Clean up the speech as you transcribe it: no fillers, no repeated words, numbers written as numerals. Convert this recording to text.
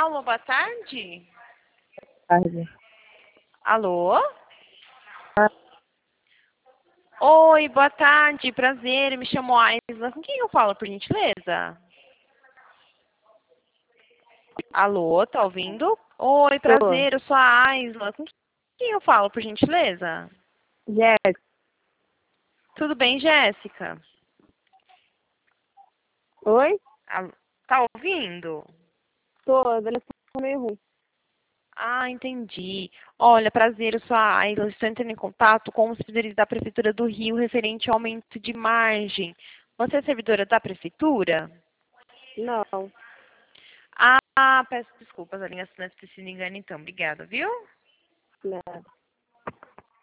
Alô, boa tarde. Tarde. Alô? Oi, boa tarde, prazer, me chamo Aisla. Com quem eu falo, por gentileza? Alô, tá ouvindo? Oi, Tô. prazer, eu sou a Aisla. Com quem eu falo, por gentileza? Jéssica. Tudo bem, Jéssica? Oi? Tá ouvindo? Tô, a telefone tá meio ruim. Ah, entendi. Olha, prazer, eu sou a Aisla. Estou entrando em contato com os servidores da Prefeitura do Rio referente ao aumento de margem. Você é servidora da Prefeitura? Não, Ah, peço desculpas, a linha deve ter sido engano, então. Obrigada, viu? nada.